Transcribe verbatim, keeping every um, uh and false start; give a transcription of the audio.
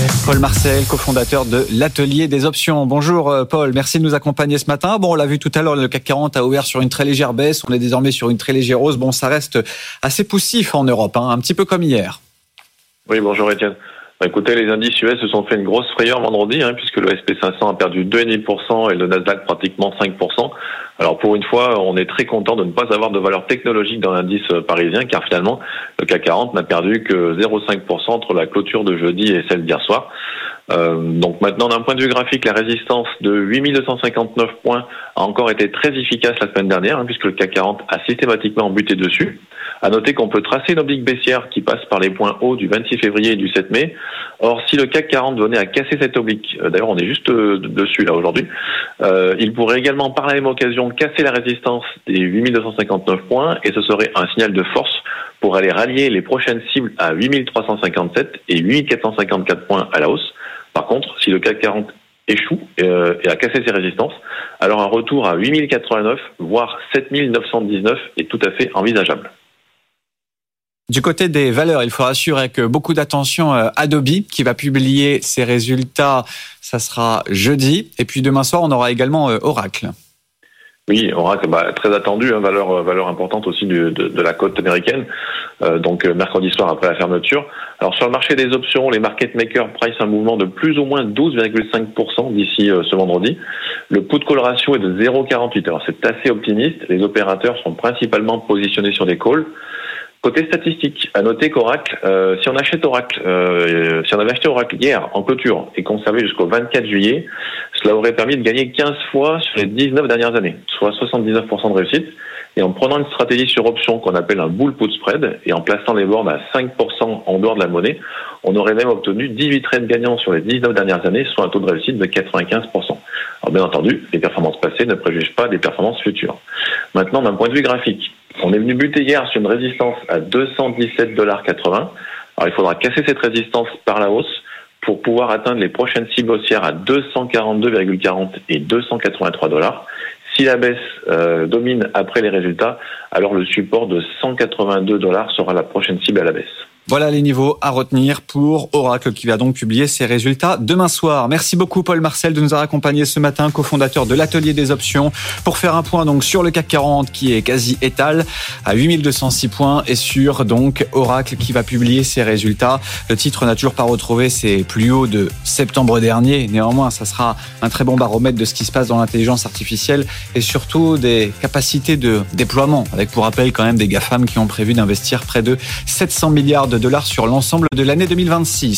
Paul Marcel, cofondateur de l'Atelier des Options. Bonjour Paul, merci de nous accompagner ce matin. Bon, on l'a vu tout à l'heure, le C A C quarante a ouvert sur une très légère baisse. On est désormais sur une très légère hausse. Bon, ça reste assez poussif en Europe, hein, un petit peu comme hier. Oui, bonjour Étienne. Bah, écoutez, les indices U S se sont fait une grosse frayeur vendredi, hein, puisque le S and P cinq cents a perdu deux virgule cinq pour cent et le Nasdaq pratiquement cinq pour cent. Alors pour une fois, on est très content de ne pas avoir de valeur technologique dans l'indice parisien, car finalement, le C A C quarante n'a perdu que zéro virgule cinq pour cent entre la clôture de jeudi et celle d'hier soir. Euh, donc maintenant, d'un point de vue graphique, la résistance de huit mille deux cent cinquante-neuf points a encore été très efficace la semaine dernière, hein, puisque le C A C quarante a systématiquement buté dessus. À noter qu'on peut tracer une oblique baissière qui passe par les points hauts du vingt-six février et du sept mai. Or, si le C A C quarante venait à casser cette oblique, d'ailleurs on est juste dessus là aujourd'hui, euh, il pourrait également par la même occasion casser la résistance des huit mille deux cent cinquante-neuf points, et ce serait un signal de force pour aller rallier les prochaines cibles à huit mille trois cent cinquante-sept et huit mille quatre cent cinquante-quatre points à la hausse. Par contre, si le C A C quarante échoue euh, et a cassé ses résistances, alors un retour à huit mille quatre-vingt-neuf, voire sept mille neuf cent dix-neuf est tout à fait envisageable. Du côté des valeurs, il faut assurer que beaucoup d'attention à Adobe qui va publier ses résultats, ça sera jeudi. Et puis demain soir, on aura également Oracle. Oui, Oracle, bah, très attendu, hein, valeur, valeur importante aussi du, de, de la cote américaine, euh, donc euh, mercredi soir après la fermeture. Alors sur le marché des options, les market makers price un mouvement de plus ou moins douze virgule cinq pour cent d'ici euh, ce vendredi. Le put call ratio est de zéro virgule quarante-huit, alors c'est assez optimiste. Les opérateurs sont principalement positionnés sur des calls. Côté statistique, à noter qu'Oracle, euh, si on achète Oracle, euh, si on avait acheté Oracle hier en clôture et conservé jusqu'au vingt-quatre juillet, cela aurait permis de gagner quinze fois sur les dix-neuf dernières années, soit soixante-dix-neuf pour cent de réussite. Et en prenant une stratégie sur option qu'on appelle un bull put spread et en plaçant les bornes à cinq pour cent en dehors de la monnaie, on aurait même obtenu dix-huit trades gagnants sur les dix-neuf dernières années, soit un taux de réussite de quatre-vingt-quinze pour cent. Alors bien entendu, les performances passées ne préjugent pas des performances futures. Maintenant, d'un point de vue graphique, on est venu buter hier sur une résistance à deux cent dix-sept virgule quatre-vingts dollars. Alors il faudra casser cette résistance par la hausse pour pouvoir atteindre les prochaines cibles haussières à deux cent quarante-deux virgule quarante et deux cent quatre-vingt-trois dollars. Si la baisse euh, domine après les résultats, alors le support de cent quatre-vingt-deux dollars sera la prochaine cible à la baisse. Voilà les niveaux à retenir pour Oracle qui va donc publier ses résultats demain soir. Merci beaucoup Paul Marcel de nous avoir accompagnés ce matin, cofondateur de l'Atelier des Options, pour faire un point donc sur le C A C quarante qui est quasi étal à huit mille deux cent six points et sur donc Oracle qui va publier ses résultats. Le titre n'a toujours pas retrouvé ses plus hauts de septembre dernier. Néanmoins, ça sera un très bon baromètre de ce qui se passe dans l'intelligence artificielle et surtout des capacités de déploiement, avec pour rappel quand même des GAFAM qui ont prévu d'investir près de sept cents milliards de dollars sur l'ensemble de l'année deux mille vingt-six.